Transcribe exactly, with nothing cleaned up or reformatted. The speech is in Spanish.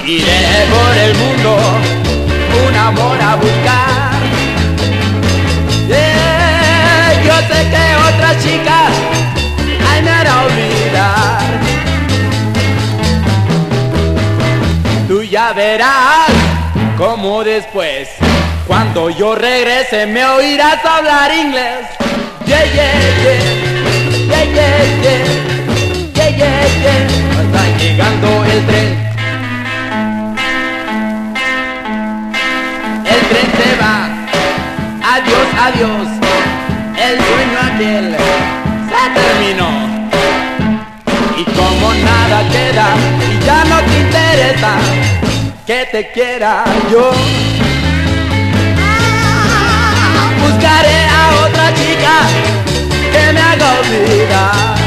Iré por el mundo un amor a buscar. Yeah, yo sé que otra chica ay me hará olvidar. Tú ya verás cómo después, cuando yo regrese, me oirás hablar inglés. Yeah, yeah, yeah, yeah, yeah, yeah, yeah, yeah, yeah. Está llegando el tren. El tren se va, adiós, adiós, el sueño aquel se terminó. Y como nada queda y ya no te interesa que te quiera yo, buscaré a otra chica que me haga olvidar.